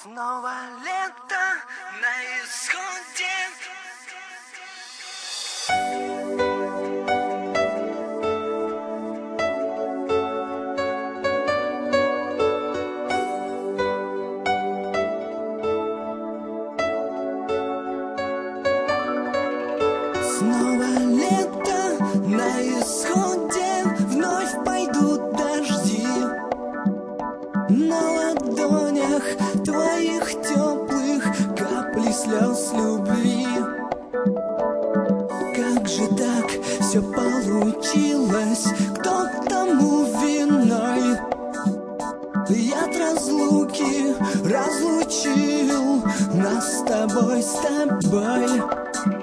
Снова лето на исходе. Снова лето на исходе, вновь пойдут дожди. На ладонях твоих теплых капли слез любви. Как же так все получилось? Кто тому виной? Яд разлуки разлучил нас с тобой, с тобой.